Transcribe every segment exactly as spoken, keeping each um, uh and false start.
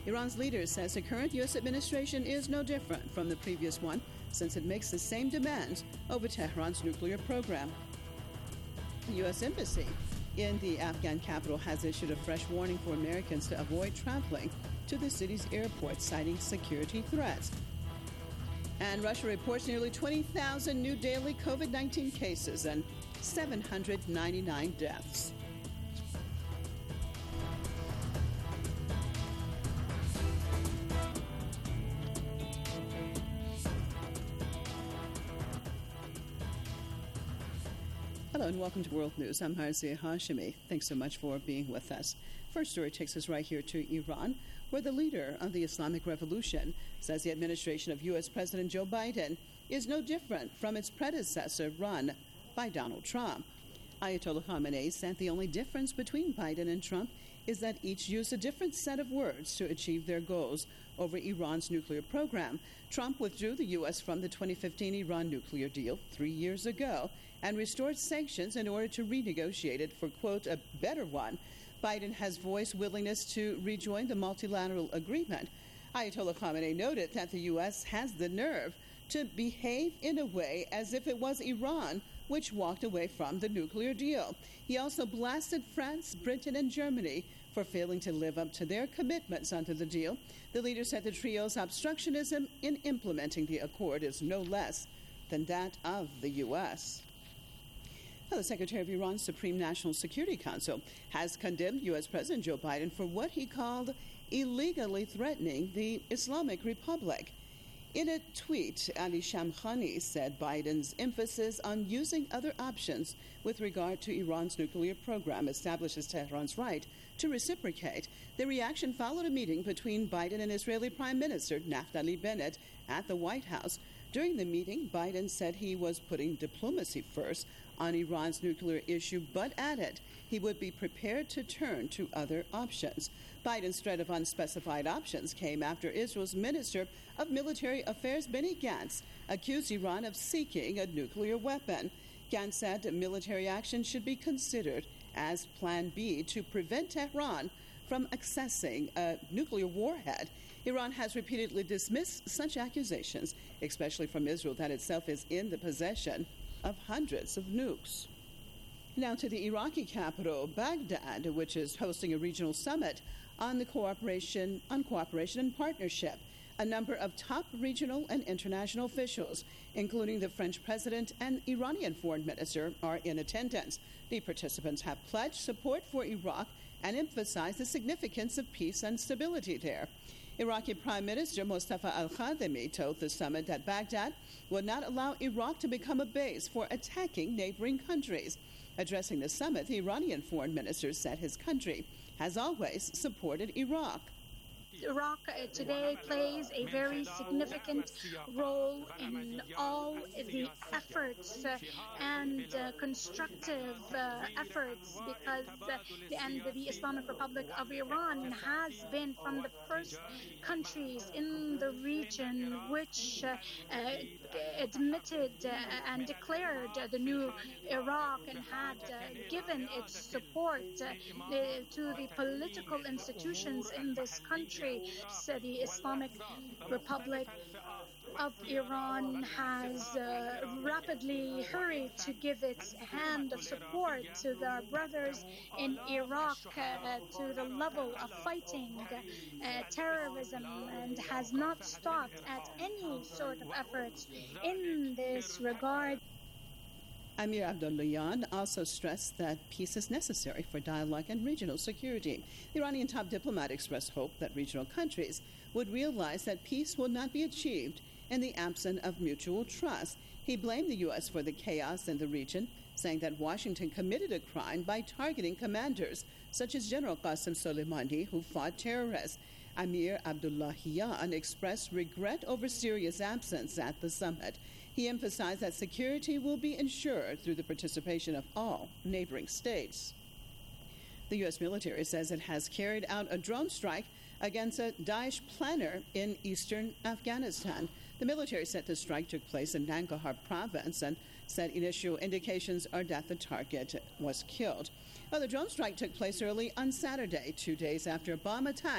Iran's leader says the current U S administration is no different from the previous one, since it makes the same demands over Tehran's nuclear program. The U S Embassy in the Afghan capital has issued a fresh warning for Americans to avoid traveling to the city's airport, citing security threats. And Russia reports nearly twenty thousand new daily COVID nineteen cases and seven hundred ninety-nine deaths. Hello and welcome to World News. I'm Harzia Hashemi. Thanks so much for being with us. First story takes us right here to Iran, where the leader of the Islamic Revolution says the administration of U S President Joe Biden is no different from its predecessor run by Donald Trump. Ayatollah Khamenei said the only difference between Biden and Trump is that each used a different set of words to achieve their goals over Iran's nuclear program. Trump withdrew the U S from the twenty fifteen Iran nuclear deal three years ago and restored sanctions in order to renegotiate it for, quote, a better one. Biden has voiced willingness to rejoin the multilateral agreement. Ayatollah Khamenei noted that the U S has the nerve to behave in a way as if it was Iran which walked away from the nuclear deal. He also blasted France, Britain, and Germany for failing to live up to their commitments under the deal. The leader said the trio's obstructionism in implementing the accord is no less than that of the U S. Well, the Secretary of Iran's Supreme National Security Council has condemned U S President Joe Biden for what he called illegally threatening the Islamic Republic. In a tweet, Ali Shamkhani said Biden's emphasis on using other options with regard to Iran's nuclear program establishes Tehran's right to reciprocate. The reaction followed a meeting between Biden and Israeli Prime Minister Naftali Bennett at the White House. During the meeting, Biden said he was putting diplomacy first on Iran's nuclear issue, but added he would be prepared to turn to other options. Biden's threat of unspecified options came after Israel's Minister of Military Affairs, Benny Gantz, accused Iran of seeking a nuclear weapon. Gantz said military action should be considered as Plan B to prevent Tehran from accessing a nuclear warhead. Iran has repeatedly dismissed such accusations, especially from Israel that itself is in the possession of hundreds of nukes. Now to the Iraqi capital, Baghdad, which is hosting a regional summit on the cooperation on cooperation and partnership. A number of top regional and international officials, including the French president and Iranian foreign minister, are in attendance. The participants have pledged support for Iraq and emphasized the significance of peace and stability there. Iraqi Prime Minister Mustafa al-Kadhimi told the summit that Baghdad would not allow Iraq to become a base for attacking neighboring countries. Addressing the summit, the Iranian foreign minister said his country has always supported Iraq. Iraq uh, today plays a very significant role in all the efforts uh, and uh, constructive uh, efforts because uh, the, and the Islamic Republic of Iran has been from the first countries in the region which uh, uh, admitted uh, and declared uh, the new Iraq and had uh, given its support uh, the, to the political institutions in this country. So the Islamic Republic of Iran has uh, rapidly hurried to give its hand of support to their brothers in Iraq uh, to the level of fighting uh, terrorism and has not stopped at any sort of efforts in this regard. Amir Abdullahian also stressed that peace is necessary for dialogue and regional security. The Iranian top diplomat expressed hope that regional countries would realize that peace will not be achieved in the absence of mutual trust. He blamed the U S for the chaos in the region, saying that Washington committed a crime by targeting commanders such as General Qasem Soleimani, who fought terrorists. Amir Abdullahian expressed regret over Syria's absence at the summit. He emphasized that security will be ensured through the participation of all neighboring states. The U S military says it has carried out a drone strike against a Daesh planner in eastern Afghanistan. The military said the strike took place in Nangarhar province and said initial indications are that the target was killed. Well, the drone strike took place early on Saturday, two days after a bomb attack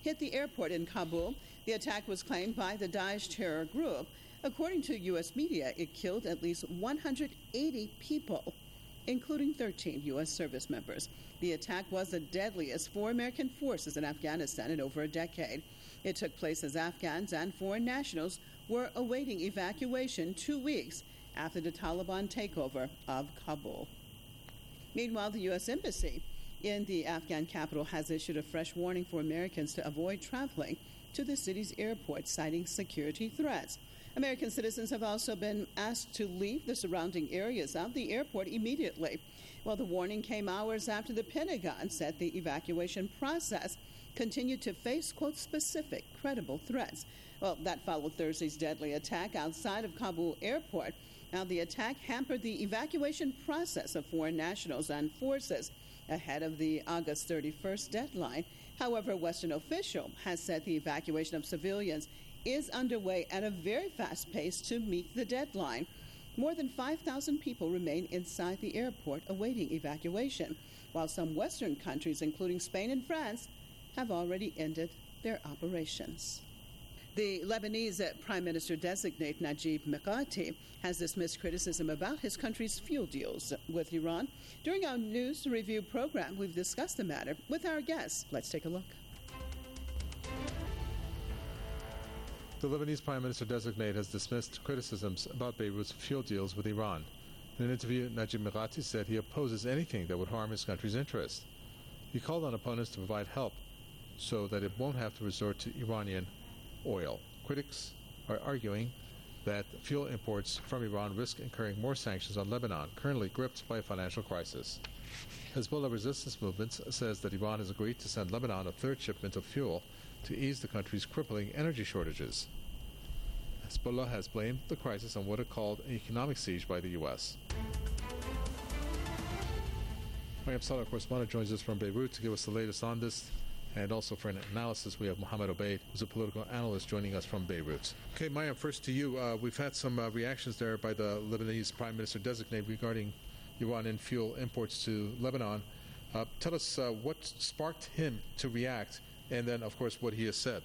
hit the airport in Kabul. The attack was claimed by the Daesh terror group. According to U S media, it killed at least one hundred eighty people, including thirteen U S service members. The attack was the deadliest for American forces in Afghanistan in over a decade. It took place as Afghans and foreign nationals were awaiting evacuation two weeks after the Taliban takeover of Kabul. Meanwhile, the U S Embassy in the Afghan capital has issued a fresh warning for Americans to avoid traveling to the city's airport, citing security threats. American citizens have also been asked to leave the surrounding areas of the airport immediately. Well, the warning came hours after the Pentagon said the evacuation process continued to face, quote, specific, credible threats. Well, that followed Thursday's deadly attack outside of Kabul airport. Now, the attack hampered the evacuation process of foreign nationals and forces ahead of the August thirty-first deadline. However, a Western official has said the evacuation of civilians is underway at a very fast pace to meet the deadline. More than five thousand people remain inside the airport awaiting evacuation, while some Western countries, including Spain and France, have already ended their operations. The Lebanese Prime Minister-designate Najib Mikati has dismissed criticism about his country's fuel deals with Iran. During our news review program, we've discussed the matter with our guests. Let's take a look. The Lebanese Prime Minister-designate has dismissed criticisms about Beirut's fuel deals with Iran. In an interview, Najib Mikati said he opposes anything that would harm his country's interests. He called on opponents to provide help so that it won't have to resort to Iranian oil. Critics are arguing that fuel imports from Iran risk incurring more sanctions on Lebanon, currently gripped by a financial crisis. Hezbollah resistance movement says that Iran has agreed to send Lebanon a third shipment of fuel to ease the country's crippling energy shortages. Hezbollah has blamed the crisis on what it called an economic siege by the U S. Mariam Salah, correspondent, joins us from Beirut to give us the latest on this. And also for an analysis, we have Mohammed Obeid, who's a political analyst, joining us from Beirut. Okay, Maya, first to you. Uh, we've had some uh, reactions there by the Lebanese Prime Minister-designate regarding Iranian fuel imports to Lebanon. Uh, tell us uh, what sparked him to react, and then, of course, what he has said.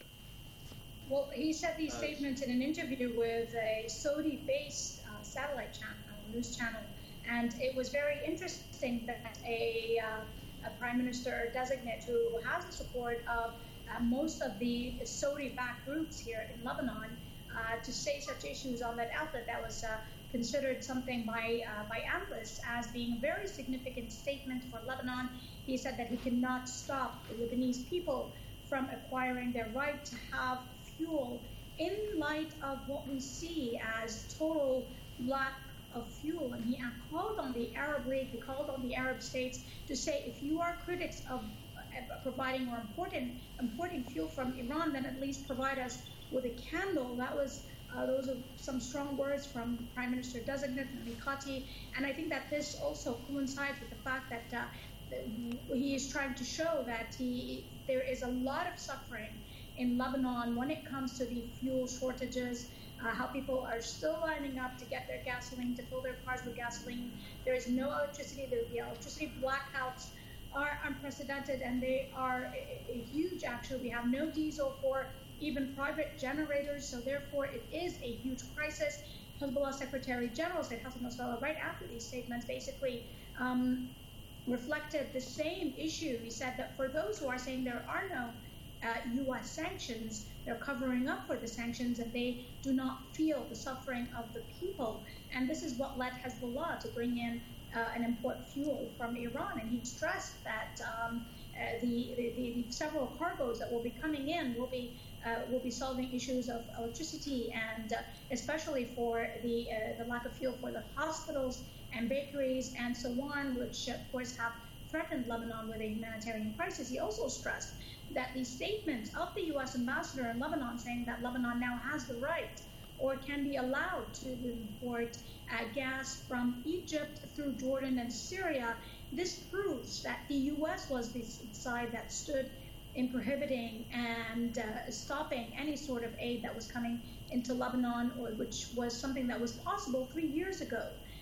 Well, he said these statements in an interview with a Saudi-based uh, satellite channel, news channel, and it was very interesting that a... Uh, a prime minister designate who has the support of uh, most of the Saudi-backed groups here in Lebanon uh, to say such issues on that outlet that was uh, considered something by uh, by analysts as being a very significant statement for Lebanon. He said that he cannot stop the Lebanese people from acquiring their right to have fuel in light of what we see as total lack of fuel. And he called on the Arab League, he called on the Arab states to say, if you are critics of uh, providing or importing, importing fuel from Iran, then at least provide us with a candle. That was uh, those are some strong words from Prime Minister designate Mikati. And I think that this also coincides with the fact that uh, he is trying to show that he there is a lot of suffering in Lebanon when it comes to the fuel shortages. Uh, how people are still lining up to get their gasoline, to fill their cars with gasoline. There is no electricity. The, the electricity blackouts are unprecedented, and they are a, a huge, actually. We have no diesel for even private generators, so therefore it is a huge crisis. Hezbollah Secretary General said Hassan Nasrallah, right after these statements, basically um, reflected the same issue. He said that for those who are saying there are no Uh, U S sanctions, they're covering up for the sanctions, and they do not feel the suffering of the people. And this is what led Hezbollah to bring in uh, and import fuel from Iran. And he stressed that um, uh, the, the, the several cargoes that will be coming in will be uh, will be solving issues of electricity, and uh, especially for the uh, the lack of fuel for the hospitals and bakeries and so on, which of course have threatened Lebanon with a humanitarian crisis. He also stressed that the statement of the U S ambassador in Lebanon saying that Lebanon now has the right or can be allowed to import uh, gas from Egypt through Jordan and Syria, this proves that the U S was the side that stood in prohibiting and uh, stopping any sort of aid that was coming into Lebanon, or which was something that was possible three years ago.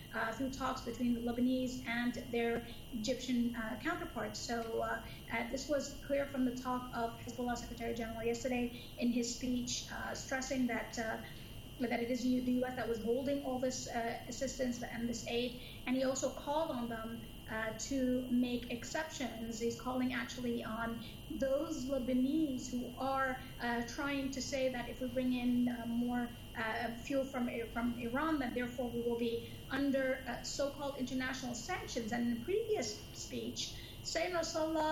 uh, through talks between the Lebanese and their Egyptian uh, counterparts. So uh, uh, this was clear from the talk of Hezbollah Secretary General yesterday in his speech, uh, stressing that uh, that it is the U S that was holding all this uh, assistance and this aid, and he also called on them uh, to make exceptions. He's calling actually on those Lebanese who are uh, trying to say that if we bring in uh, more uh, fuel from from Iran, then therefore we will be under uh, so-called international sanctions. And in the previous speech, Sayyid Nasrallah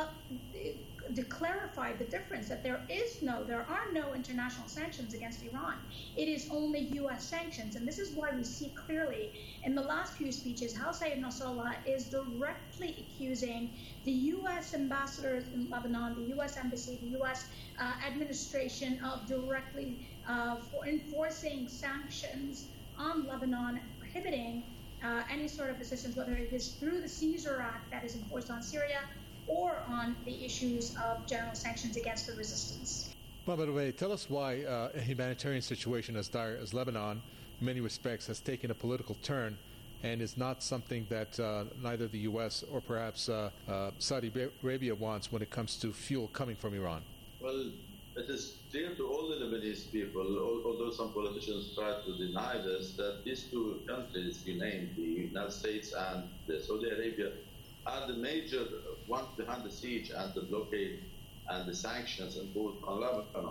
to clarify the difference, that there is no, there are no international sanctions against Iran. It is only U S sanctions. And this is why we see clearly in the last few speeches how Sayyid Nasrallah is directly accusing the U S ambassadors in Lebanon, the U S embassy, the U S uh, administration of directly uh, for enforcing sanctions on Lebanon, prohibiting uh, any sort of assistance, whether it is through the Caesar Act that is enforced on Syria, or on the issues of general sanctions against the resistance. Well, by the way, tell us why uh, a humanitarian situation as dire as Lebanon, in many respects, has taken a political turn and is not something that uh, neither the U S or perhaps uh, uh, Saudi Arabia wants when it comes to fuel coming from Iran. Well, it is clear to all the Lebanese people, although some politicians try to deny this, that these two countries you named, the United States and Saudi Arabia, are the major ones behind the siege and the blockade and the sanctions imposed on Lebanon.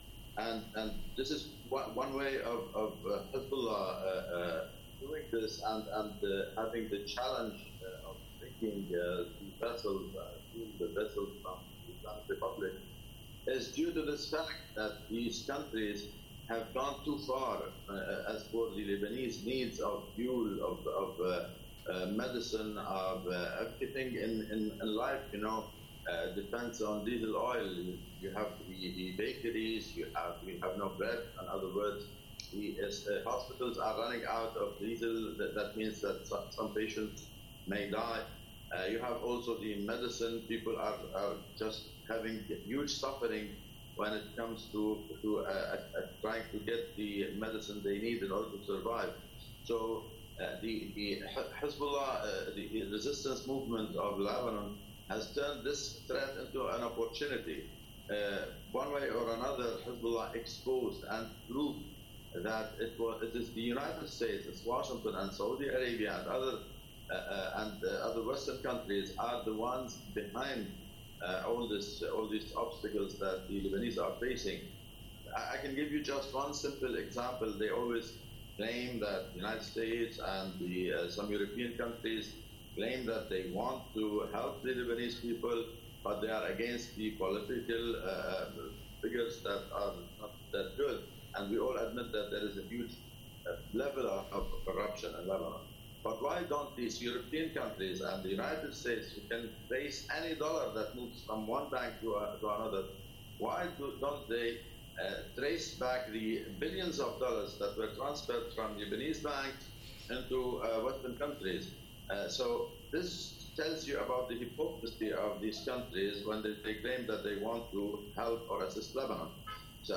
And and this is one, one way of, of uh, Hezbollah uh, uh, doing this and, and uh, having the challenge uh, of taking uh, the vessels, uh, the vessels from the Islamic Republic, is due to this fact that these countries have gone too far uh, as for the Lebanese needs of fuel, of, of uh, Uh, medicine, of uh, everything in, in, in life, you know, uh, depends on diesel oil. You, you have the, the bakeries, you have you have no bread. In other words, the uh, hospitals are running out of diesel. That, that means that some, some patients may die. Uh, you have also the medicine. People are, are just having huge suffering when it comes to, to uh, uh, trying to get the medicine they need in order to survive. So Uh, the, the Hezbollah, uh, the resistance movement of Lebanon has turned this threat into an opportunity. Uh, one way or another, Hezbollah exposed and proved that it was it is the United States, it's Washington and Saudi Arabia and other uh, uh, and uh, other Western countries are the ones behind uh, all this uh, all these obstacles that the Lebanese are facing. I, I can give you just one simple example. They always claim that the United States and the, uh, some European countries claim that they want to help the Lebanese people, but they are against the political uh, figures that are not that good. And we all admit that there is a huge uh, level of, of corruption in Lebanon. But why don't these European countries and the United States, who can trace any dollar that moves from one bank to, a, to another, why do, don't they Uh, trace back the billions of dollars that were transferred from Lebanese banks into uh, Western countries? Uh, so this tells you about the hypocrisy of these countries when they, they claim that they want to help or assist Lebanon. So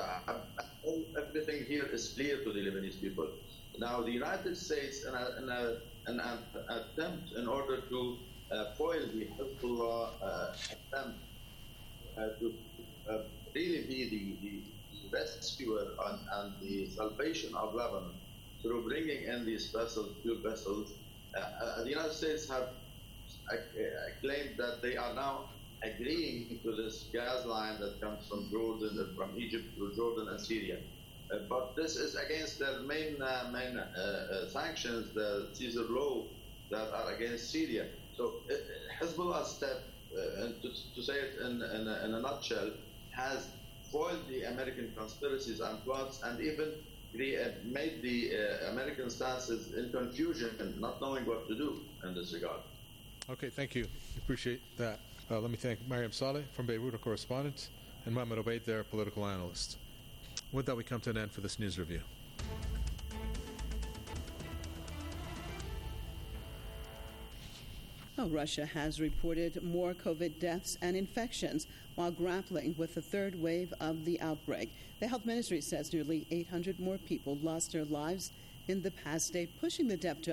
uh, everything here is clear to the Lebanese people. Now, the United States, in, a, in, a, in an attempt in order to uh, foil the Hezbollah uh, attempt uh, to uh, really be the, the rescuer and, and the salvation of Lebanon through bringing in these vessels, fuel vessels. Uh, uh, the United States have uh, claimed that they are now agreeing to this gas line that comes from Jordan, uh, from Egypt to Jordan and Syria. Uh, but this is against their main uh, main uh, uh, sanctions, the Caesar law, that are against Syria. So uh, Hezbollah's step, uh, and to, to say it in, in, a, in a nutshell, has foiled the American conspiracies and plots, and even made the uh, American stances in confusion and not knowing what to do in this regard. Okay, thank you. Appreciate that. Uh, let me thank Mariam Saleh from Beirut, our correspondent, and Mohamed Obeid, their political analyst. With that, we come to an end for this news review. Well, Russia has reported more COVID deaths and infections while grappling with the third wave of the outbreak. The health ministry says nearly eight hundred more people lost their lives in the past day, pushing the death toll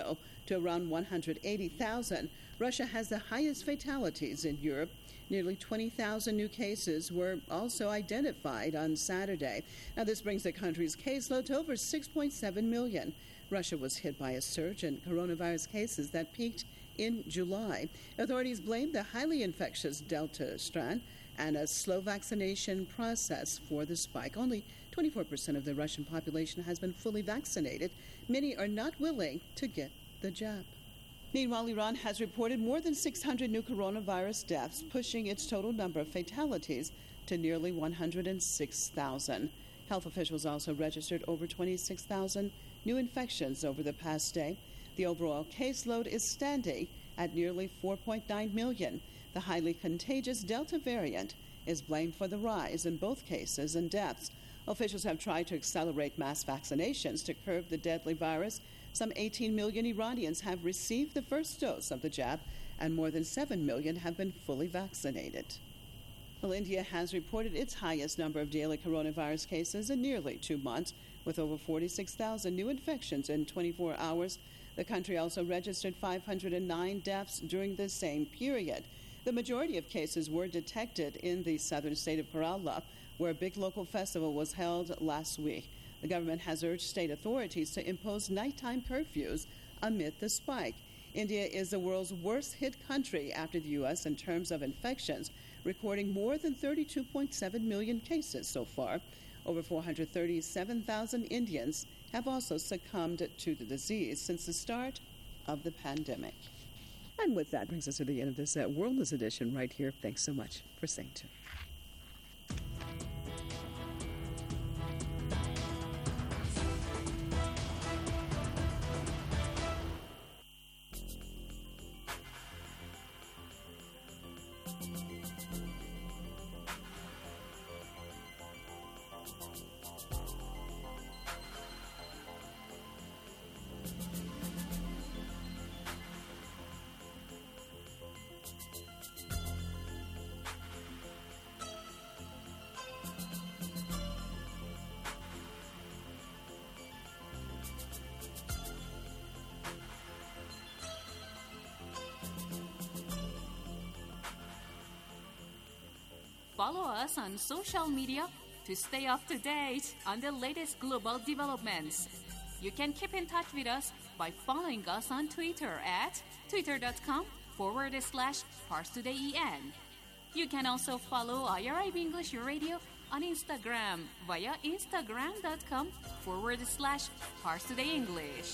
to around one hundred eighty thousand. Russia has the highest fatalities in Europe. Nearly twenty thousand new cases were also identified on Saturday. Now, this brings the country's caseload to over six point seven million. Russia was hit by a surge in coronavirus cases that peaked in July. Authorities blame the highly infectious Delta strand and a slow vaccination process for the spike. Only twenty-four percent of the Russian population has been fully vaccinated. Many are not willing to get the jab. Meanwhile, Iran has reported more than six hundred new coronavirus deaths, pushing its total number of fatalities to nearly one hundred six thousand. Health officials also registered over twenty-six thousand new infections over the past day. The overall caseload is standing at nearly four point nine million. The highly contagious Delta variant is blamed for the rise in both cases and deaths. Officials have tried to accelerate mass vaccinations to curb the deadly virus. Some eighteen million Iranians have received the first dose of the jab, and more than seven million have been fully vaccinated. Well, India has reported its highest number of daily coronavirus cases in nearly two months, with over forty-six thousand new infections in twenty-four hours. The country also registered five hundred nine deaths during the same period. The majority of cases were detected in the southern state of Kerala, where a big local festival was held last week. The government has urged state authorities to impose nighttime curfews amid the spike. India is the world's worst-hit country after the U S in terms of infections, recording more than thirty-two point seven million cases so far. Over four hundred thirty-seven thousand Indians have also succumbed to the disease since the start of the pandemic. And with that brings us to the end of this uh, World News edition right here. Thanks so much for staying tuned. Follow us on social media to stay up to date on the latest global developments. You can keep in touch with us by following us on Twitter at twitter.com forward slash ParsTodayEN. You can also follow I R I B English Radio on Instagram via instagram.com forward slash ParsTodayEnglish.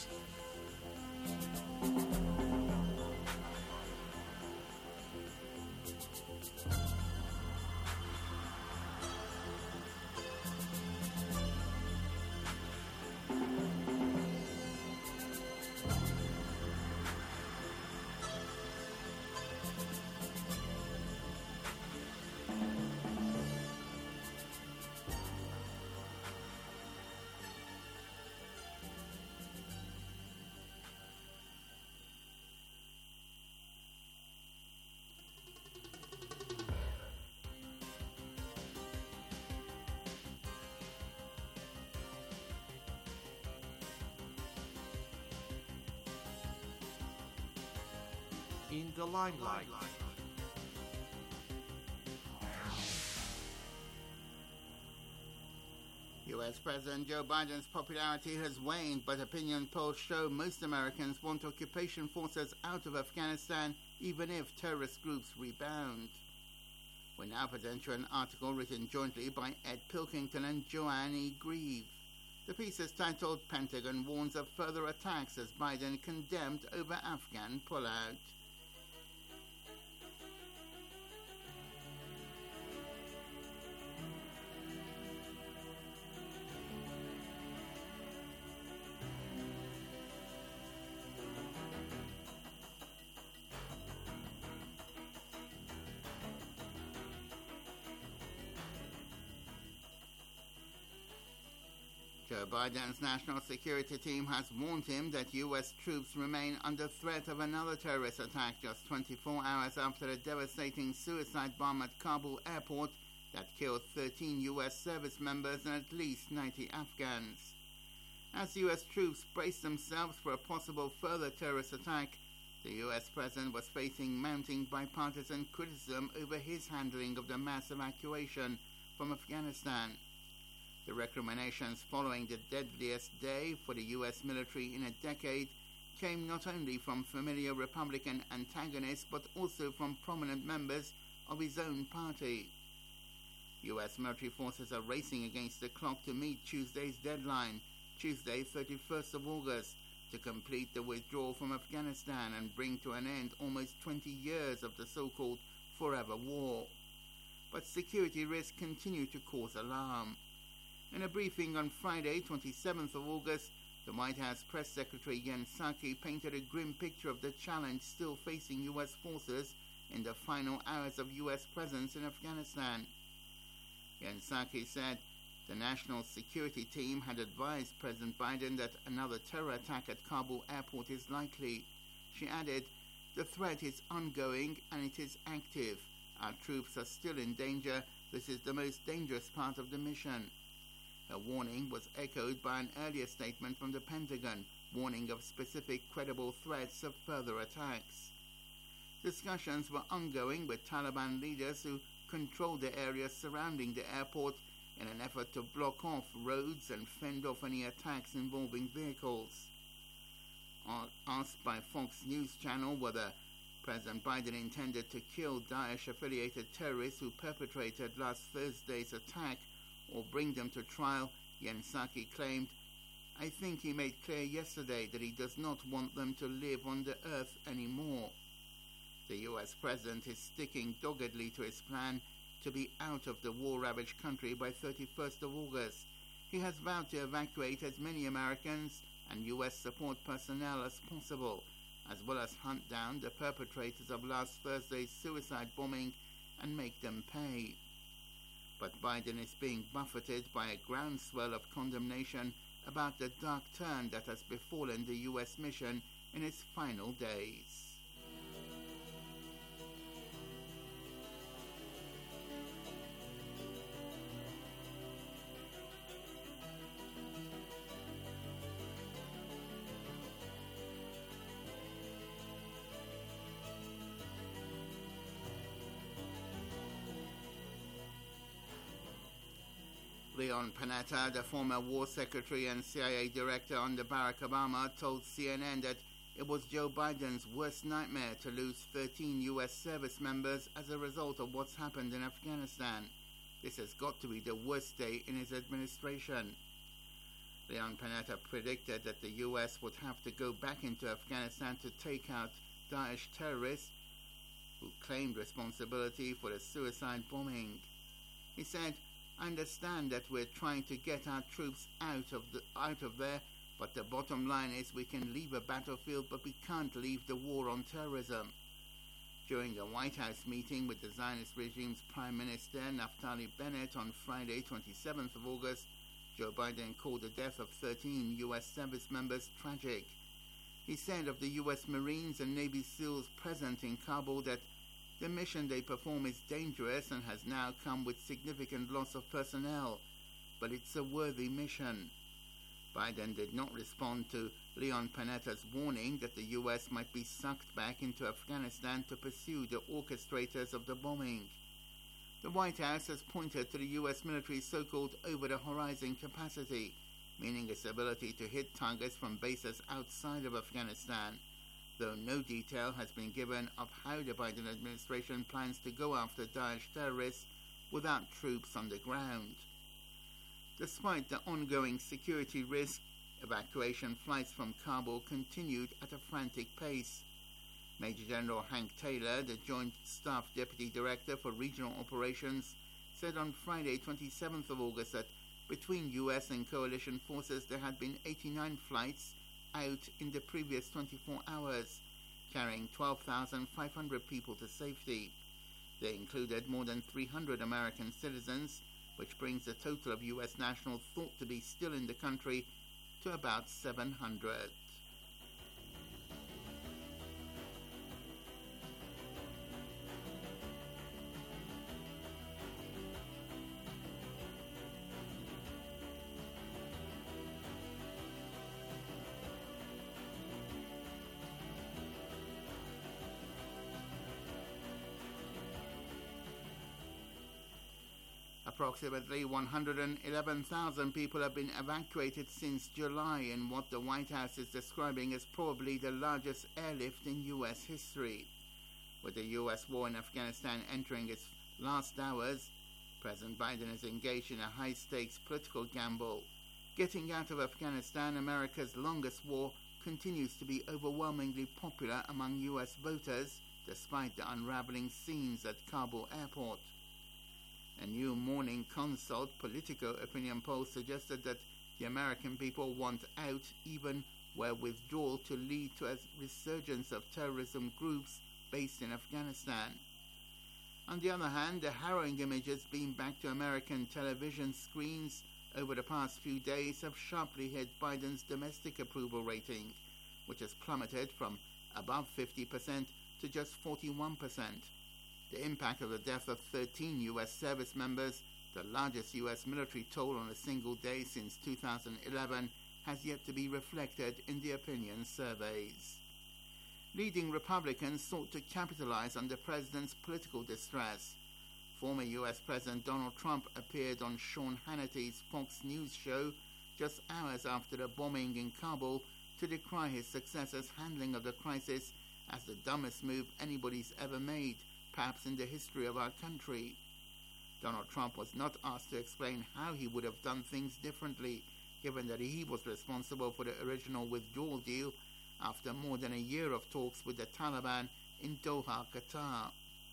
In the limelight. U S President Joe Biden's popularity has waned, but opinion polls show most Americans want occupation forces out of Afghanistan, even if terrorist groups rebound. We now present you an article written jointly by Ed Pilkington and Joanne E. Grieve. The piece is titled "Pentagon Warns of Further Attacks as Biden Condemned Over Afghan Pullout." Joe Biden's national security team has warned him that U S troops remain under threat of another terrorist attack just twenty-four hours after a devastating suicide bomb at Kabul airport that killed thirteen U S service members and at least ninety Afghans. As U S troops braced themselves for a possible further terrorist attack, the U S president was facing mounting bipartisan criticism over his handling of the mass evacuation from Afghanistan. The recriminations following the deadliest day for the U S military in a decade came not only from familiar Republican antagonists but also from prominent members of his own party. U S military forces are racing against the clock to meet Tuesday's deadline, Tuesday, thirty-first of August, to complete the withdrawal from Afghanistan and bring to an end almost twenty years of the so-called forever war. But security risks continue to cause alarm. In a briefing on Friday, twenty-seventh of August, the White House Press Secretary Jen Psaki painted a grim picture of the challenge still facing U S forces in the final hours of U S presence in Afghanistan. Jen Psaki said the National Security Team had advised President Biden that another terror attack at Kabul airport is likely. She added, "The threat is ongoing and it is active. Our troops are still in danger. This is the most dangerous part of the mission." Her warning was echoed by an earlier statement from the Pentagon, warning of specific credible threats of further attacks. Discussions were ongoing with Taliban leaders who controlled the area surrounding the airport in an effort to block off roads and fend off any attacks involving vehicles. Asked by Fox News Channel whether President Biden intended to kill Daesh-affiliated terrorists who perpetrated last Thursday's attack or bring them to trial, Jen Psaki claimed, "I think he made clear yesterday that he does not want them to live on the earth anymore." The U S president is sticking doggedly to his plan to be out of the war-ravaged country by thirty-first of August. He has vowed to evacuate as many Americans and U S support personnel as possible, as well as hunt down the perpetrators of last Thursday's suicide bombing and make them pay. But Biden is being buffeted by a groundswell of condemnation about the dark turn that has befallen the U S mission in its final days. Leon Panetta, the former War Secretary and C I A Director under Barack Obama, told C N N that it was Joe Biden's worst nightmare to lose thirteen U S service members as a result of what's happened in Afghanistan. This has got to be the worst day in his administration. Leon Panetta predicted that the U S would have to go back into Afghanistan to take out Daesh terrorists who claimed responsibility for the suicide bombing. He said, "I understand that we're trying to get our troops out of the out of there, but the bottom line is we can leave a battlefield, but we can't leave the war on terrorism." During a White House meeting with the Zionist regime's Prime Minister Naftali Bennett on Friday, twenty-seventh of August, Joe Biden called the death of thirteen U S service members tragic. He said of the U S Marines and Navy SEALs present in Kabul that the mission they perform is dangerous and has now come with significant loss of personnel, but it's a worthy mission. Biden did not respond to Leon Panetta's warning that the U S might be sucked back into Afghanistan to pursue the orchestrators of the bombing. The White House has pointed to the U S military's so-called over-the-horizon capacity, meaning its ability to hit targets from bases outside of Afghanistan, though no detail has been given of how the Biden administration plans to go after Daesh terrorists without troops on the ground. Despite the ongoing security risk, evacuation flights from Kabul continued at a frantic pace. Major General Hank Taylor, the Joint Staff Deputy Director for Regional Operations, said on Friday, twenty-seventh of August, that between U S and coalition forces there had been eighty-nine flights out in the previous twenty-four hours, carrying twelve thousand five hundred people to safety. They included more than three hundred American citizens, which brings the total of U S nationals thought to be still in the country to about seven hundred. Approximately one hundred eleven thousand people have been evacuated since July in what the White House is describing as probably the largest airlift in U S history. With the U S war in Afghanistan entering its last hours, President Biden is engaged in a high-stakes political gamble. Getting out of Afghanistan, America's longest war, continues to be overwhelmingly popular among U S voters, despite the unraveling scenes at Kabul airport. A new Morning Consult Politico opinion poll suggested that the American people want out, even where withdrawal to lead to a resurgence of terrorism groups based in Afghanistan. On the other hand, the harrowing images beamed back to American television screens over the past few days have sharply hit Biden's domestic approval rating, which has plummeted from above fifty percent to just forty-one percent. The impact of the death of thirteen U S service members, the largest U S military toll on a single day since two thousand eleven, has yet to be reflected in the opinion surveys. Leading Republicans sought to capitalize on the president's political distress. Former U S President Donald Trump appeared on Sean Hannity's Fox News show just hours after the bombing in Kabul to decry his successor's handling of the crisis as the dumbest move anybody's ever made, perhaps in the history of our country. Donald Trump was not asked to explain how he would have done things differently, given that he was responsible for the original withdrawal deal after more than a year of talks with the Taliban in Doha, Qatar.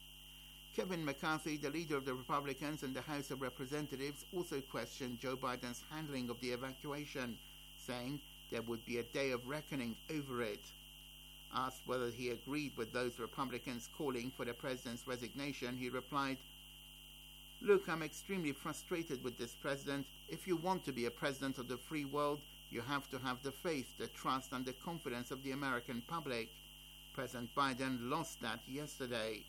Kevin McCarthy, the leader of the Republicans in the House of Representatives, also questioned Joe Biden's handling of the evacuation, saying there would be a day of reckoning over it. Asked whether he agreed with those Republicans calling for the president's resignation, he replied, "Look, I'm extremely frustrated with this president. If you want to be a president of the free world, you have to have the faith, the trust, and the confidence of the American public. President Biden lost that yesterday."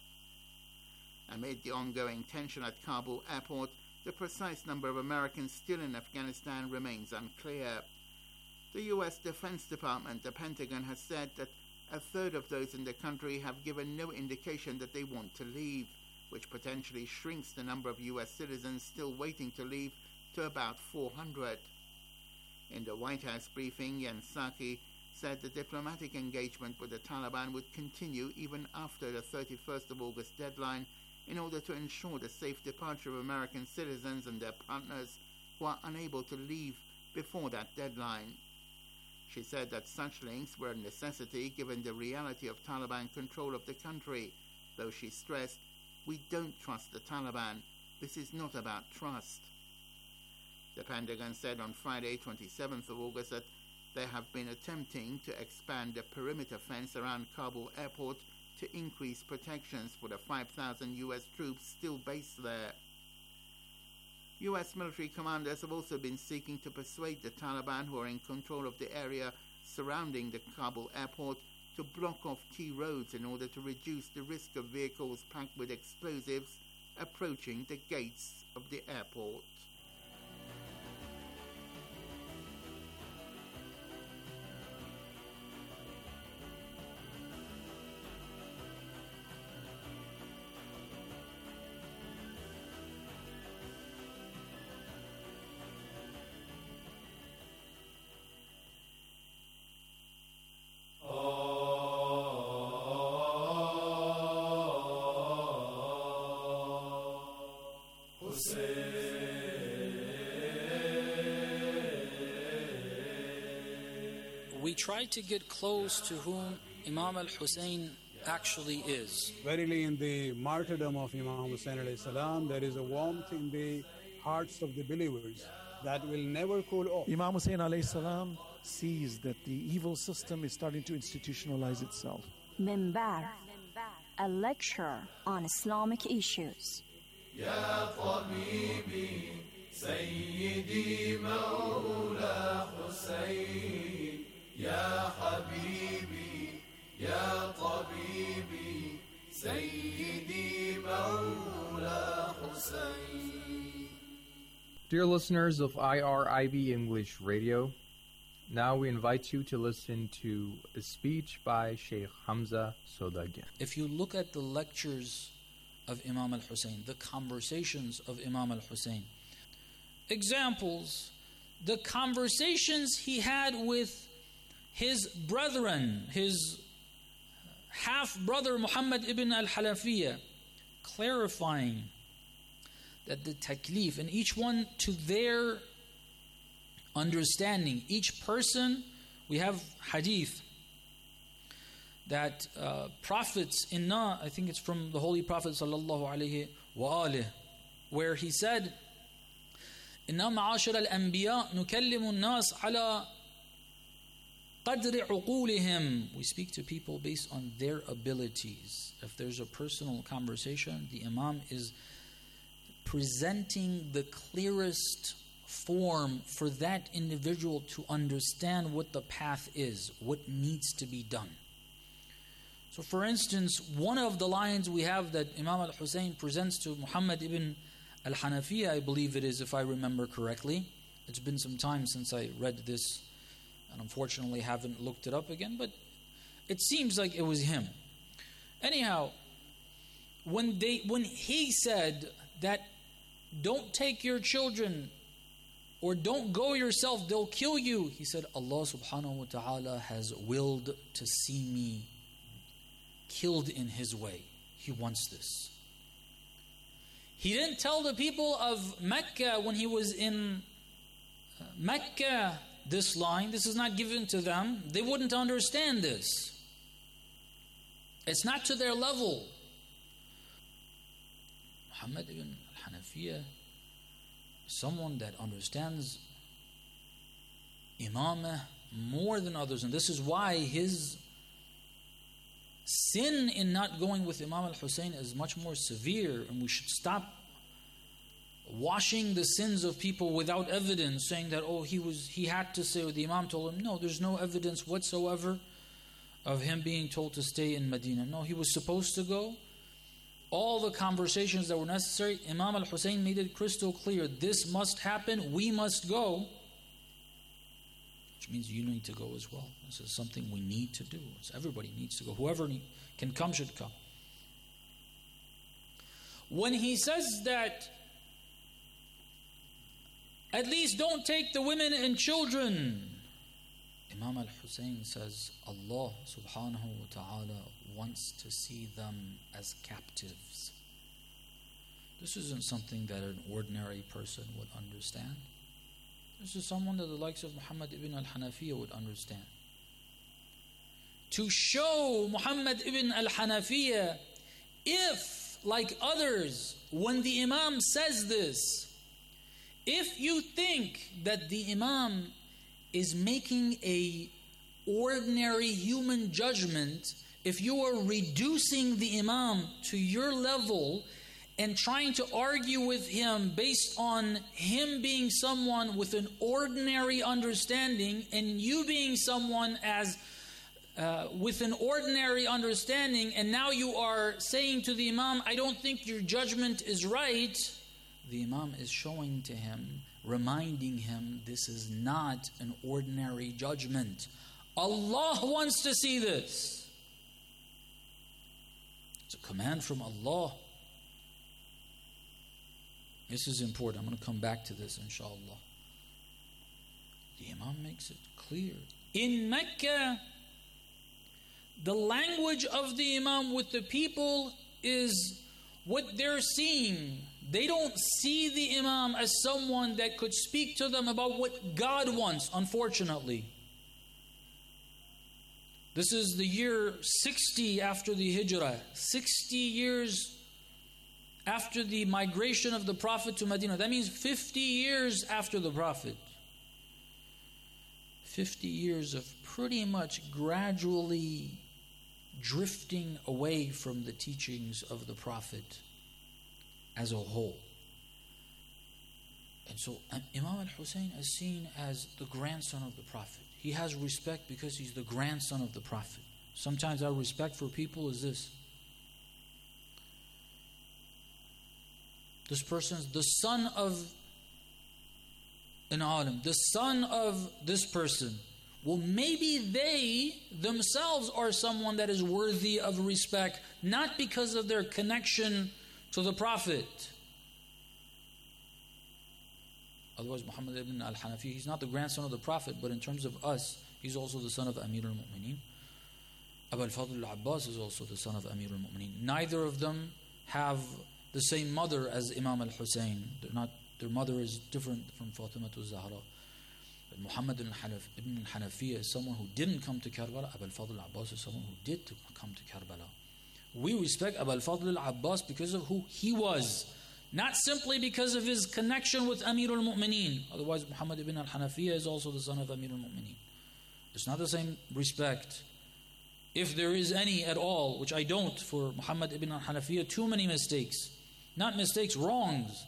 Amid the ongoing tension at Kabul airport, the precise number of Americans still in Afghanistan remains unclear. The U S Defense Department, the Pentagon, has said that a third of those in the country have given no indication that they want to leave, which potentially shrinks the number of U S citizens still waiting to leave to about four hundred. In the White House briefing, Jen Psaki said the diplomatic engagement with the Taliban would continue even after the thirty-first of August deadline in order to ensure the safe departure of American citizens and their partners who are unable to leave before that deadline. She said that such links were a necessity given the reality of Taliban control of the country, though she stressed, "We don't trust the Taliban. This is not about trust." The Pentagon said on Friday, twenty-seventh of August, that they have been attempting to expand the perimeter fence around Kabul airport to increase protections for the five thousand U S troops still based there. U S military commanders have also been seeking to persuade the Taliban, who are in control of the area surrounding the Kabul airport, to block off key roads in order to reduce the risk of vehicles packed with explosives approaching the gates of the airport. We try to get close to whom Imam al-Hussein actually is. Verily, in the martyrdom of Imam Hussein alayhi salam, there is a warmth in the hearts of the believers that will never cool off. Imam Hussein alayhi salam sees that the evil system is starting to institutionalize itself. Minbar, a lecture on Islamic issues. Ya Tabibi, Sayyidi Mawla Hussein, Ya Habibi, Ya Tabibi, Sayyidi Mawla Hussein. Dear listeners of I R I B English Radio, now we invite you to listen to a speech by Sheikh Hamza Sodagian. If you look at the lectures of Imam al-Hussein, the conversations of Imam al-Hussein. Examples, the conversations he had with his brethren, his half-brother Muhammad ibn al-Hanafiya, clarifying that the taklif, and each one to their understanding, each person, we have hadith that uh, prophets, inna, I think it's from the Holy Prophet sallallahu alaihi wa alihi, where he said, inna ma'ashara al-anbiya nukallimu an-nas ala qadri uqulihim. We speak to people based on their abilities. If there's a personal conversation, the Imam is presenting the clearest form for that individual to understand what the path is, what needs to be done. So for instance, one of the lines we have that Imam al-Hussein presents to Muhammad ibn al-Hanafiya, I believe it is, if I remember correctly. It's been some time since I read this, and unfortunately haven't looked it up again, but it seems like it was him. Anyhow, when they, when he said that don't take your children or don't go yourself, they'll kill you, he said, Allah subhanahu wa ta'ala has willed to see me killed in His way. He wants this. He didn't tell the people of Mecca when he was in Mecca this line. This is not given to them. They wouldn't understand this. It's not to their level. Muhammad ibn al-Hanafiya, someone that understands imamah more than others, and this is why his sin in not going with Imam al-Hussein is much more severe, and we should stop washing the sins of people without evidence, saying that, oh, he was he had to say, or the Imam told him. No, there's no evidence whatsoever of him being told to stay in Medina. No, he was supposed to go. All the conversations that were necessary, Imam al-Hussein made it crystal clear, this must happen, we must go. Which means you need to go as well. This is something we need to do. It's everybody needs to go. Whoever can come should come. When he says that, at least don't take the women and children, Imam al-Hussein says, Allah subhanahu wa ta'ala wants to see them as captives. This isn't something that an ordinary person would understand. This is someone that the likes of Muhammad ibn al-Hanafiya would understand. To show Muhammad ibn al-Hanafiya, if, like others, when the Imam says this, if you think that the Imam is making a ordinary human judgment, if you are reducing the Imam to your level and trying to argue with him based on him being someone with an ordinary understanding and you being someone as uh, with an ordinary understanding, and now you are saying to the Imam, I don't think your judgment is right, the Imam is showing to him, reminding him, this is not an ordinary judgment. Allah wants to see this. It's a command from Allah. This is important. I'm going to come back to this, inshallah. The Imam makes it clear. In Mecca, the language of the Imam with the people is what they're seeing. They don't see the Imam as someone that could speak to them about what God wants, unfortunately. This is the year sixty after the Hijrah. sixty years after the migration of the Prophet to Medina. That means fifty years after the Prophet. fifty years of pretty much gradually drifting away from the teachings of the Prophet as a whole. And so Imam al-Hussein is seen as the grandson of the Prophet. He has respect because he's the grandson of the Prophet. Sometimes our respect for people is this. This person's the son of an alim, the son of this person. Well, maybe they themselves are someone that is worthy of respect, not because of their connection to the Prophet. Otherwise, Muhammad ibn al-Hanafi, he's not the grandson of the Prophet, but in terms of us, he's also the son of Amir al-Mu'mineen. Abu al-Fadl al-Abbas is also the son of Amir al-Mu'mineen. Neither of them have the same mother as Imam al-Hussein. They're not, their mother is different from Fatima al-Zahra. But Muhammad ibn al-Hanafiya is someone who didn't come to Karbala. Abu al-Fadl al-Abbas is someone who did come to Karbala. We respect Abu al-Fadl al-Abbas because of who he was, not simply because of his connection with Amir al-Mu'mineen. Otherwise, Muhammad ibn al-Hanafiya is also the son of Amir al-Mu'mineen. It's not the same respect. If there is any at all, which I don't, for Muhammad ibn al-Hanafiya, too many mistakes. Not mistakes, wrongs.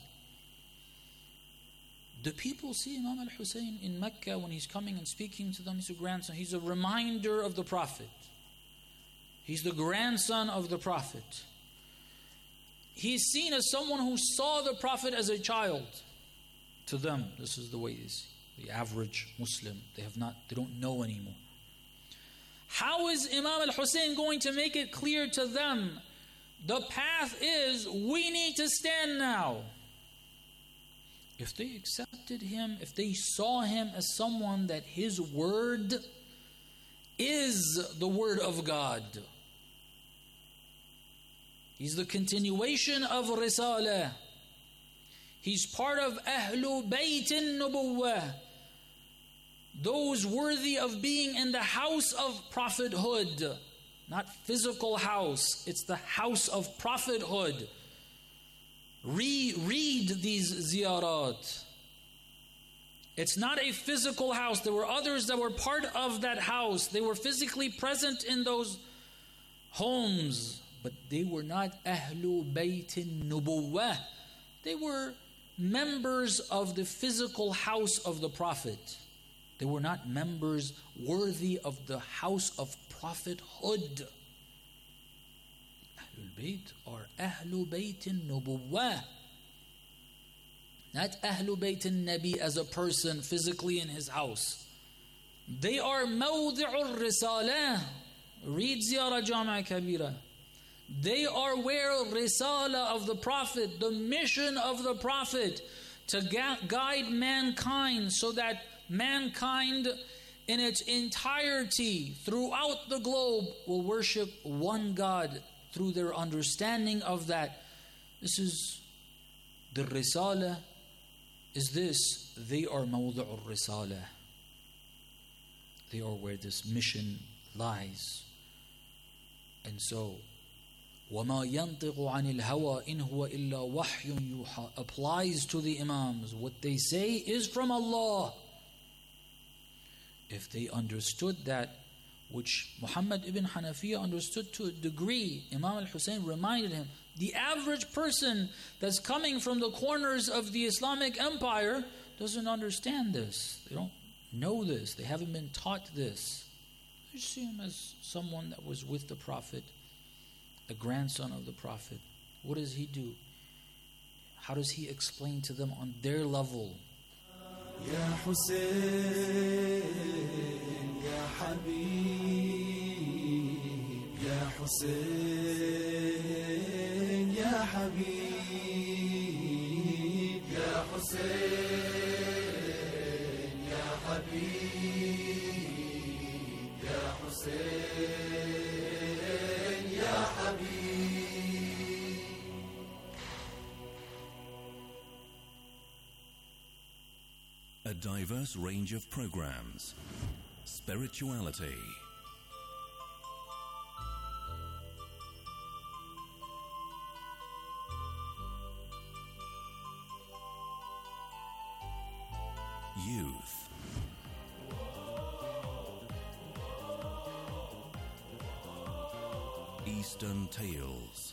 The people see Imam al-Hussein in Mecca when he's coming and speaking to them. He's a grandson. He's a reminder of the Prophet. He's the grandson of the Prophet. He's seen as someone who saw the Prophet as a child. To them, this is the way they see. The average Muslim, they have not, they don't know anymore. How is Imam al-Hussein going to make it clear to them? The path is, we need to stand now. If they accepted him, if they saw him as someone that his word is the word of God. He's the continuation of Risalah. He's part of Ahlu Bayt al-Nubuwwah. Those worthy of being in the house of prophethood. Not physical house. It's the house of prophethood. Re- read these ziyarat. It's not a physical house. There were others that were part of that house. They were physically present in those homes. But they were not Ahlu Bayt al-Nubuwwah. They were members of the physical house of the Prophet. They were not members worthy of the house of prophethood. Ahlul Bayt are Ahlu Bayt al-Nubuwwah. Not Ahlu Bayt al-Nabi as a person physically in his house. They are Mawdi'ul Risalah. Read Ziyarah Jami'a Kabira. They are where Risala of the Prophet, the mission of the Prophet, to ga- guide mankind so that mankind in its entirety throughout the globe will worship one God through their understanding of that. This is the Risala. Is this? They are Mawdu'ur Risala. They are where this mission lies. And so, وَمَا يَنْطِقُ عَنِ الْهَوَىٰ إِنْ هُوَ إِلَّا وَحْيٌ يُوحَىٰ applies to the Imams. What they say is from Allah. If they understood that, which Muhammad ibn Hanafiya understood to a degree, Imam al-Hussein reminded him, the average person that's coming from the corners of the Islamic Empire doesn't understand this. They don't know this. They haven't been taught this. They see him as someone that was with the Prophet, the grandson of the Prophet. What does he do? How does he explain to them on their level? Ya Hussein, Ya Habib, Ya Hussein, Ya Habib, Ya Hussein, Ya Habib, Ya Hussein, Ya Habib. A diverse range of programs, spirituality, youth, Eastern Tales,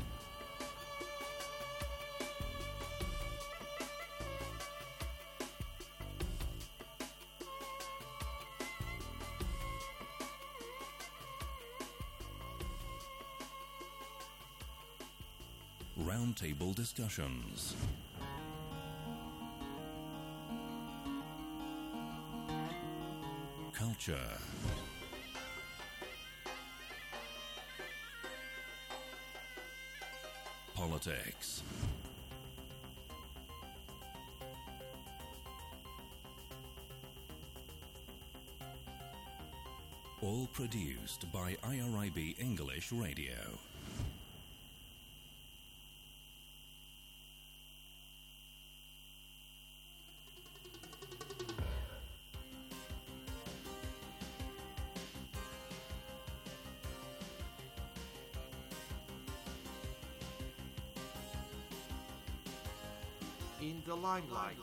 roundtable discussions, culture, politics. All produced by I R I B English Radio. In the limelight.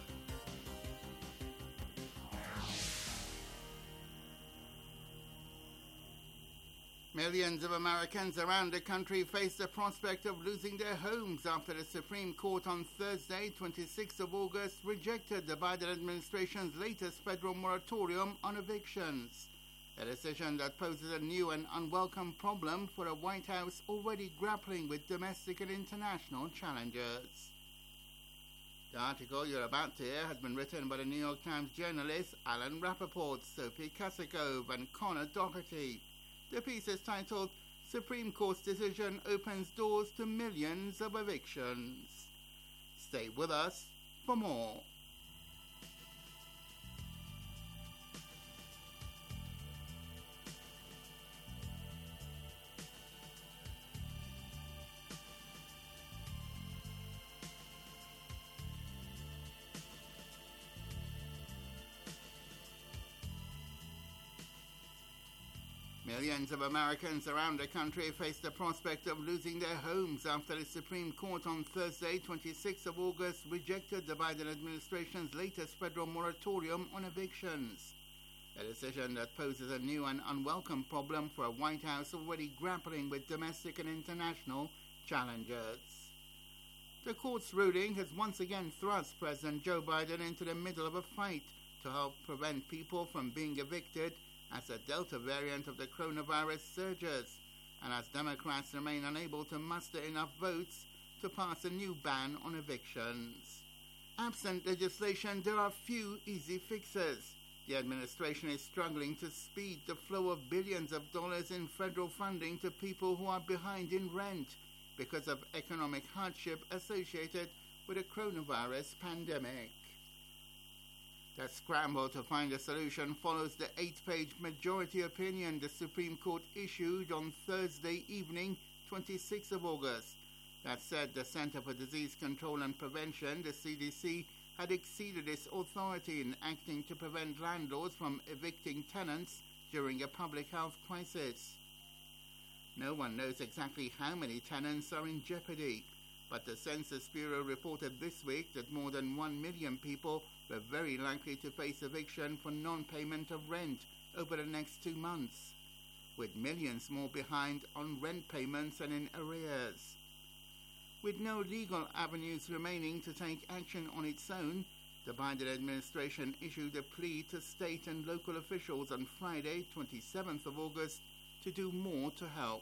Millions of Americans around the country face the prospect of losing their homes after the Supreme Court on Thursday, twenty-sixth of August, rejected the Biden administration's latest federal moratorium on evictions, a decision that poses a new and unwelcome problem for a White House already grappling with domestic and international challenges. The article you're about to hear has been written by the New York Times journalists Alan Rappaport, Sophie Kasakove, and Connor Doherty. The piece is titled, Supreme Court's Decision Opens Doors to Millions of Evictions. Stay with us for more. Millions of Americans around the country face the prospect of losing their homes after the Supreme Court on Thursday, twenty-sixth of August, rejected the Biden administration's latest federal moratorium on evictions, a decision that poses a new and unwelcome problem for a White House already grappling with domestic and international challenges. The court's ruling has once again thrust President Joe Biden into the middle of a fight to help prevent people from being evicted as the Delta variant of the coronavirus surges, and as Democrats remain unable to muster enough votes to pass a new ban on evictions. Absent legislation, there are few easy fixes. The administration is struggling to speed the flow of billions of dollars in federal funding to people who are behind in rent because of economic hardship associated with the coronavirus pandemic. The scramble to find a solution follows the eight-page majority opinion the Supreme Court issued on Thursday evening, twenty-sixth of August, that said the Center for Disease Control and Prevention, the C D C, had exceeded its authority in acting to prevent landlords from evicting tenants during a public health crisis. No one knows exactly how many tenants are in jeopardy, but the Census Bureau reported this week that more than one million people were very likely to face eviction for non-payment of rent over the next two months, with millions more behind on rent payments and in arrears. With no legal avenues remaining to take action on its own, the Biden administration issued a plea to state and local officials on Friday, twenty-seventh of August, to do more to help.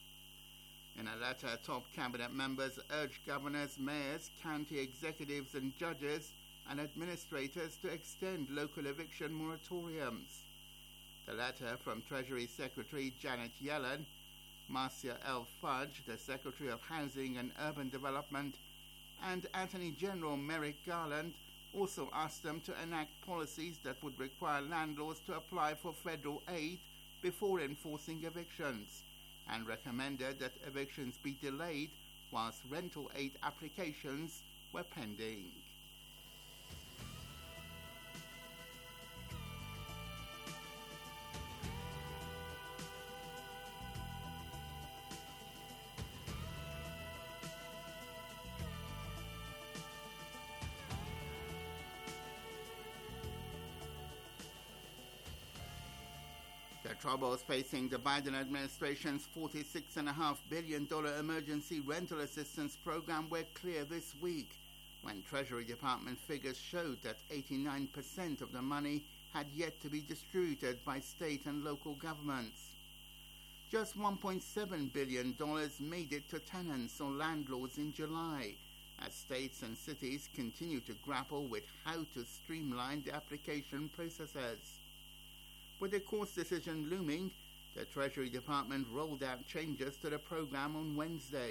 In a letter, top cabinet members urged governors, mayors, county executives and judges and administrators to extend local eviction moratoriums. The letter from Treasury Secretary Janet Yellen, Marcia L. Fudge, the Secretary of Housing and Urban Development, and Attorney General Merrick Garland also asked them to enact policies that would require landlords to apply for federal aid before enforcing evictions, and recommended that evictions be delayed whilst rental aid applications were pending. The troubles facing the Biden administration's forty-six point five billion dollars emergency rental assistance program were clear this week, when Treasury Department figures showed that eighty-nine percent of the money had yet to be distributed by state and local governments. Just one point seven billion dollars made it to tenants or landlords in July, as states and cities continue to grapple with how to streamline the application processes. With the court's decision looming, the Treasury Department rolled out changes to the program on Wednesday,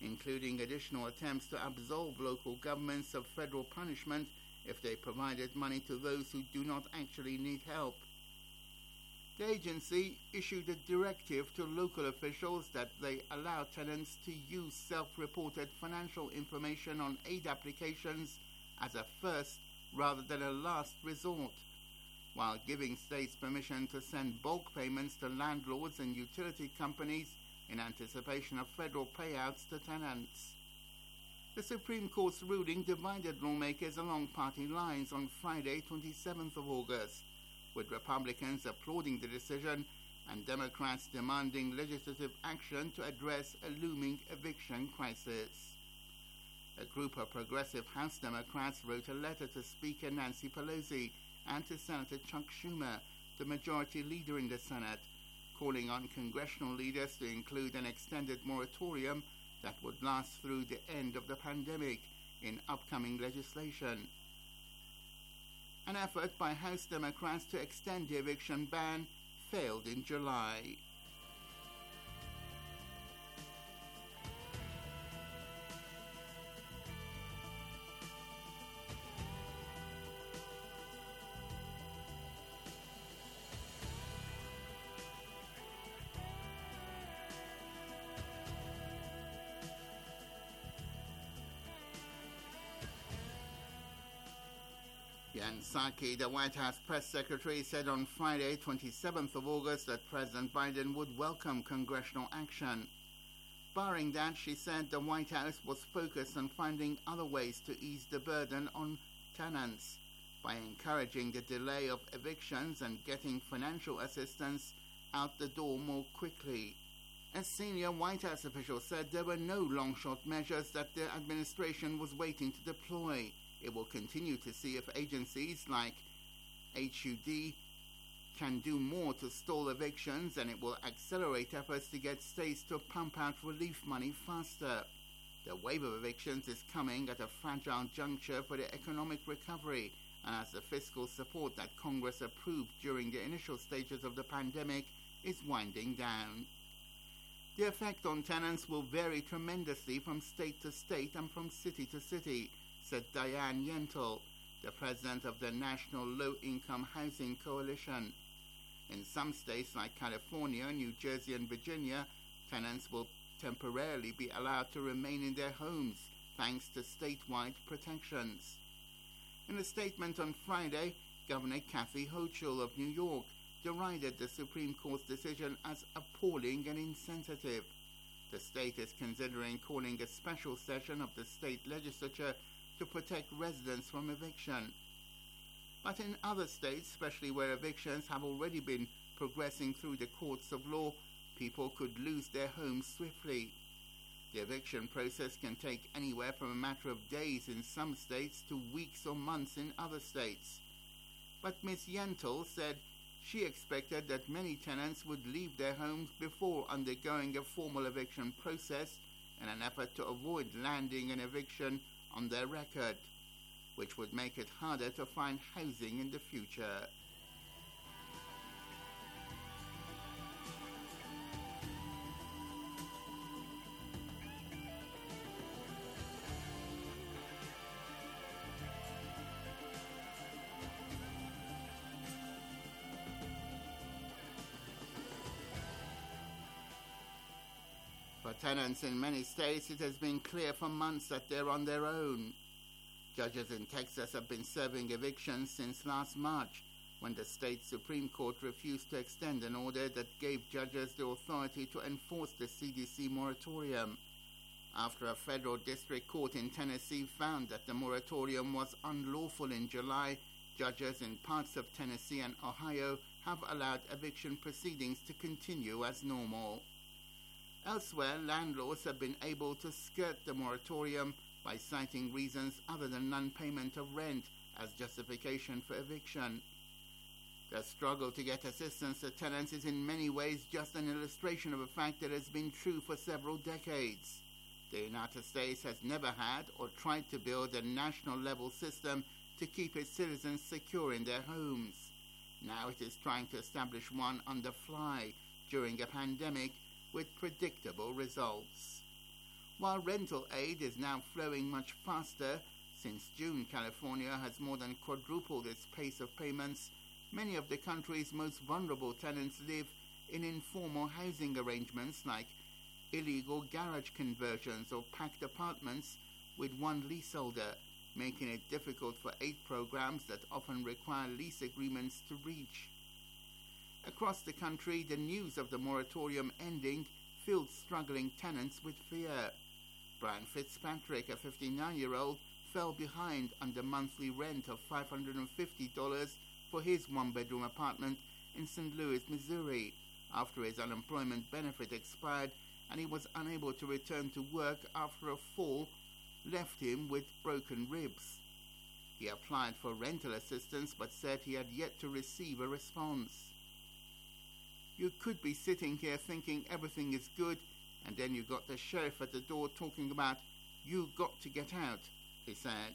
including additional attempts to absolve local governments of federal punishment if they provided money to those who do not actually need help. The agency issued a directive to local officials that they allow tenants to use self-reported financial information on aid applications as a first rather than a last resort, while giving states permission to send bulk payments to landlords and utility companies in anticipation of federal payouts to tenants. The Supreme Court's ruling divided lawmakers along party lines on Friday, twenty-seventh of August, with Republicans applauding the decision and Democrats demanding legislative action to address a looming eviction crisis. A group of progressive House Democrats wrote a letter to Speaker Nancy Pelosi and to Senator Chuck Schumer, the majority leader in the Senate, calling on congressional leaders to include an extended moratorium that would last through the end of the pandemic in upcoming legislation. An effort by House Democrats to extend the eviction ban failed in July. Jen Psaki, the White House press secretary, said on Friday, twenty-seventh of August, that President Biden would welcome congressional action. Barring that, she said the White House was focused on finding other ways to ease the burden on tenants by encouraging the delay of evictions and getting financial assistance out the door more quickly. A senior White House official said there were no long-shot measures that the administration was waiting to deploy. It will continue to see if agencies like H U D can do more to stall evictions, and it will accelerate efforts to get states to pump out relief money faster. The wave of evictions is coming at a fragile juncture for the economic recovery, and as the fiscal support that Congress approved during the initial stages of the pandemic is winding down. The effect on tenants will vary tremendously from state to state and from city to city, said Diane Yentl, the president of the National Low-Income Housing Coalition. In some states like California, New Jersey, and Virginia, tenants will temporarily be allowed to remain in their homes thanks to statewide protections. In a statement on Friday, Governor Kathy Hochul of New York derided the Supreme Court's decision as appalling and insensitive. The state is considering calling a special session of the state legislature to protect residents from eviction. But in other states, especially where evictions have already been progressing through the courts of law, people could lose their homes swiftly. The eviction process can take anywhere from a matter of days in some states to weeks or months in other states. But Miz Yentl said she expected that many tenants would leave their homes before undergoing a formal eviction process in an effort to avoid landing an eviction on their record, which would make it harder to find housing in the future. For tenants in many states, it has been clear for months that they're on their own. Judges in Texas have been serving evictions since last March, when the state Supreme Court refused to extend an order that gave judges the authority to enforce the C D C moratorium. After a federal district court in Tennessee found that the moratorium was unlawful in July, judges in parts of Tennessee and Ohio have allowed eviction proceedings to continue as normal. Elsewhere, landlords have been able to skirt the moratorium by citing reasons other than non-payment of rent as justification for eviction. The struggle to get assistance to tenants is in many ways just an illustration of a fact that has been true for several decades. The United States has never had or tried to build a national-level system to keep its citizens secure in their homes. Now it is trying to establish one on the fly during a pandemic with predictable results. While rental aid is now flowing much faster, since June California has more than quadrupled its pace of payments, many of the country's most vulnerable tenants live in informal housing arrangements like illegal garage conversions or packed apartments with one leaseholder, making it difficult for aid programs that often require lease agreements to reach. Across the country, the news of the moratorium ending filled struggling tenants with fear. Brian Fitzpatrick, a fifty-nine-year-old, fell behind on the monthly rent of five hundred fifty dollars for his one-bedroom apartment in Saint Louis, Missouri, after his unemployment benefit expired and he was unable to return to work after a fall left him with broken ribs. He applied for rental assistance but said he had yet to receive a response. You could be sitting here thinking everything is good, and then you got the sheriff at the door talking about, "You got to get out," he said.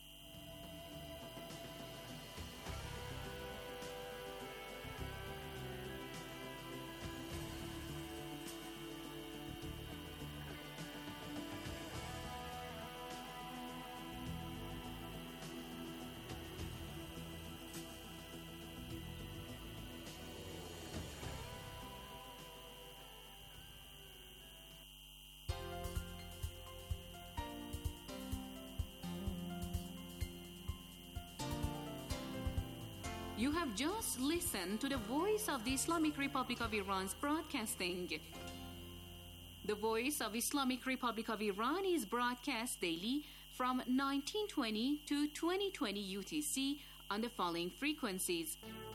You have just listened to the Voice of the Islamic Republic of Iran's broadcasting. The Voice of Islamic Republic of Iran is broadcast daily from nineteen twenty to twenty twenty U T C on the following frequencies.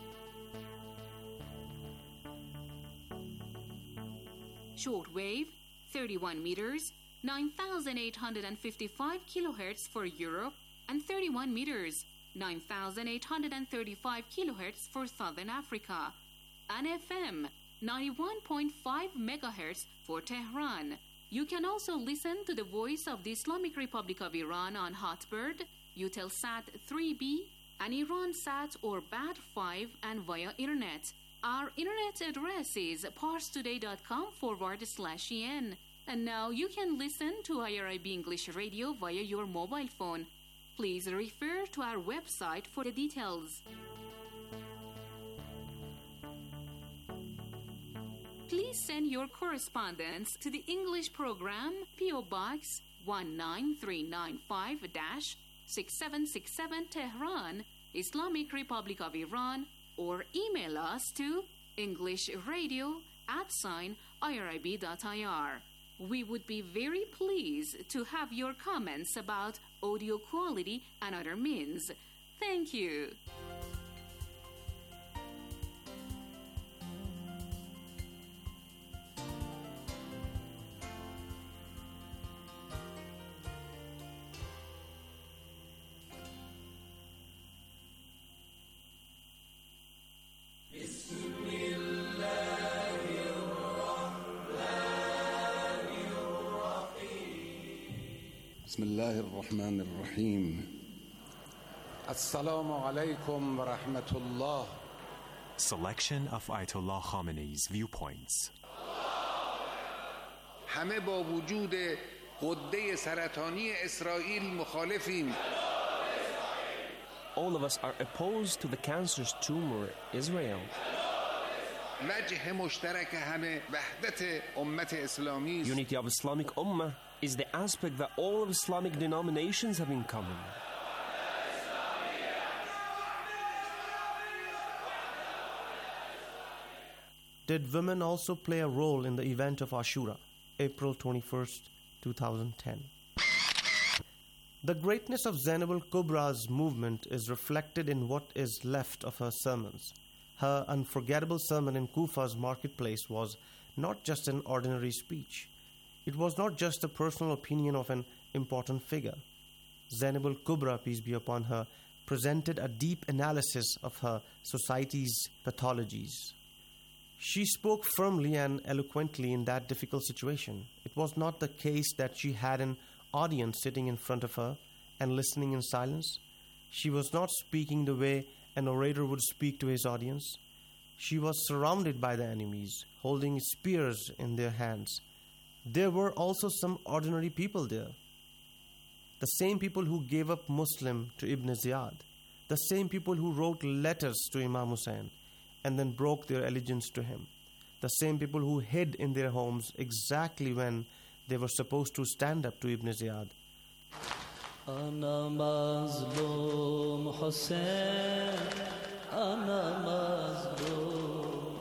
Shortwave, thirty-one meters, nine thousand eight hundred fifty-five kilohertz for Europe, and thirty-one meters, nine thousand eight hundred thirty-five kilohertz for Southern Africa, and F M, ninety-one point five megahertz for Tehran. You can also listen to the Voice of the Islamic Republic of Iran on Hotbird, Eutelsat three B, and IranSat or B A D five, and via Internet. Our Internet address is parstoday.com forward slash en. And now you can listen to I R I B English Radio via your mobile phone. Please refer to our website for the details. Please send your correspondence to the English program, P O Box one nine three nine five, six seven six seven, Tehran, Islamic Republic of Iran, or email us to englishradio at sign irib.ir. We would be very pleased to have your comments about audio quality and other means. Thank you. بسم الله الرحمن الرحيم السلام عليكم ورحمة الله. Selection of Ayatollah Khamenei's viewpoints. همه با وجود غده سرطانی اسرائیل مخالفیم. All of us are opposed to the cancerous tumor Israel. وجه مشترک همه وحدت امت اسلامی. Unity of Islamic Ummah is the aspect that all of Islamic denominations have in common. Did women also play a role in the event of Ashura, April twenty-first, twenty ten? The greatness of Zainab al-Kubra's movement is reflected in what is left of her sermons. Her unforgettable sermon in Kufa's marketplace was not just an ordinary speech. It was not just the personal opinion of an important figure. Zainab al-Kubra, peace be upon her, presented a deep analysis of her society's pathologies. She spoke firmly and eloquently in that difficult situation. It was not the case that she had an audience sitting in front of her and listening in silence. She was not speaking the way an orator would speak to his audience. She was surrounded by the enemies, holding spears in their hands. there were also some ordinary people there. The same people who gave up Muslim to Ibn Ziyad, the same people who wrote letters to Imam Hussein and then broke their allegiance to him, the same people who hid in their homes exactly when they were supposed to stand up to Ibn Ziyad. Ana mazlum Hussein, ana mazlum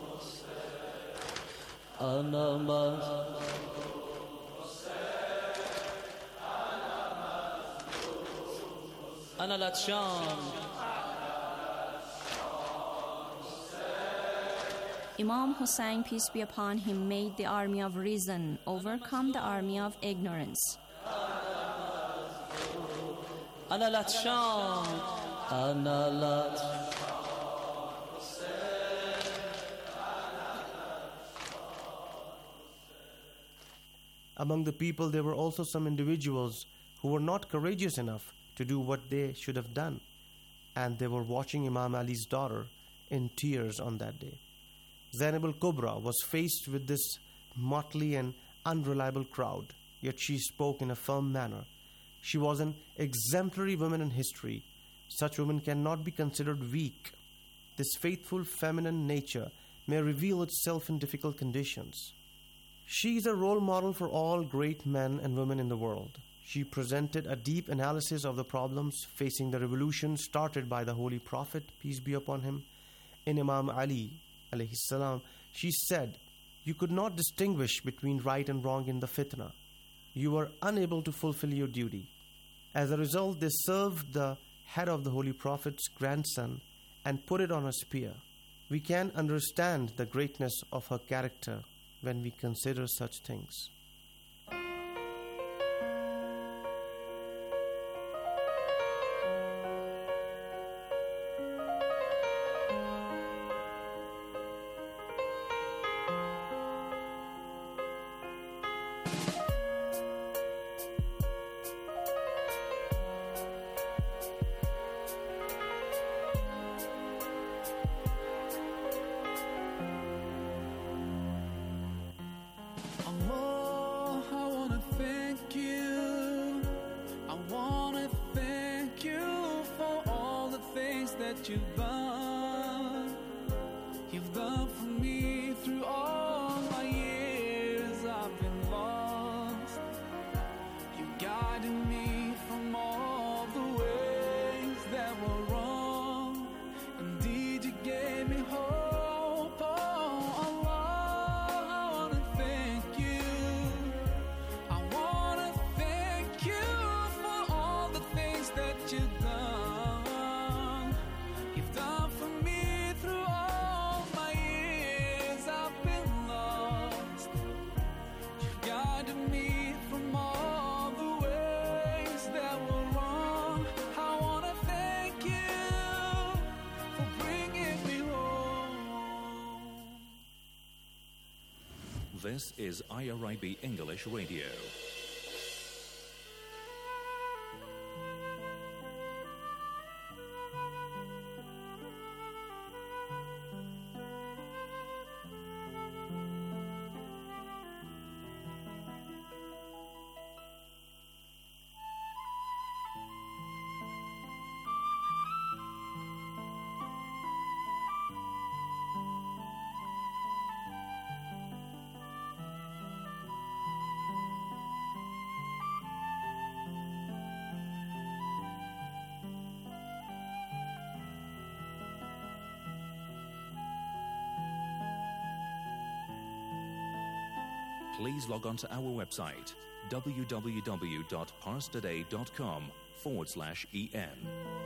ana mazlum ana latshan. Imam Hussein, peace be upon him, made the army of reason overcome the army of ignorance. Ana latshan, ana latshan. Among the people, there were also some individuals who were not courageous enough to do what they should have done, and they were watching Imam Ali's daughter in tears on that day. Zainab al-Kubra was faced with this motley and unreliable crowd, yet she spoke in a firm manner. She was an exemplary woman in history. Such women cannot be considered weak. This faithful feminine nature may reveal itself in difficult conditions. She is a role model for all great men and women in the world. She presented a deep analysis of the problems facing the revolution started by the Holy Prophet, peace be upon him. In Imam Ali, alayhi salam, she said, "You could not distinguish between right and wrong in the fitna. You were unable to fulfill your duty." As a result, they served the head of the Holy Prophet's grandson and put it on a spear. We can understand the greatness of her character when we consider such things. that you've done. You've done for me through all my years I've been lost. You guided me from all the ways that were wrong. Indeed, you gave me hope. Oh, Allah, I want to thank you. I want to thank you for all the things that you've done. This is I R I B English Radio. Please log on to our website, w w w dot parstoday dot com forward slash en.